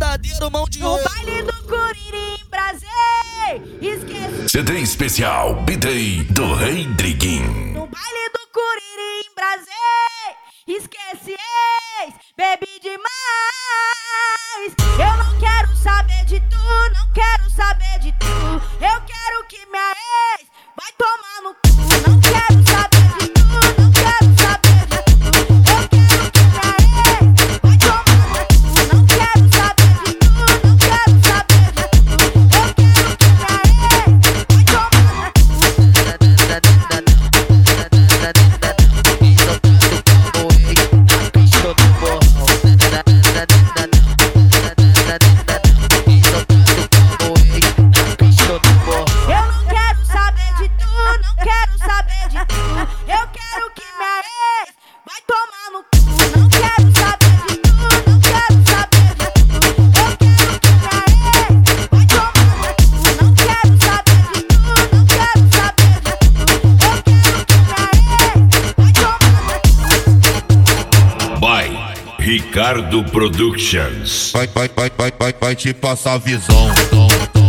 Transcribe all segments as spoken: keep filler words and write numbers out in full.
verdadeiro mão de No ouro. baile do Curirim Brasei, esqueci. C D especial B-Day do Rei Driguinho. No baile do Curirim Brasei, esqueci ex, bebi demais. Eu não quero saber de tu, não quero saber de tu. Eu quero que minha ex vai tomar no cu. Não quero saber de tu, não quero saber de tu. Eu quero que minha ex vai tomar no cu. Não quero saber de tu, não quero saber de tu. Eu quero que minha ex vai tomar no cu. Eu não quero saber de tu, não quero saber de tu. Eu quero que minha ex vai tomar no cu. Não quero saber de tu, não quero saber de tu. Eu quero que minha ex vai tomar no cu. Não quero saber de tu, não quero saber de tu. Eu quero que minha ex vai tomar no cu. By Ricardo Productions. Vai, vai, vai, vai, vai, vai te passar a visão. Tom, tom.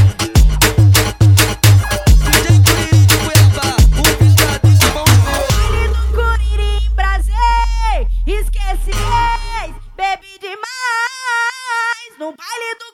Baile do Curirim Brasei, esqueci ex, bebi demais. No baile do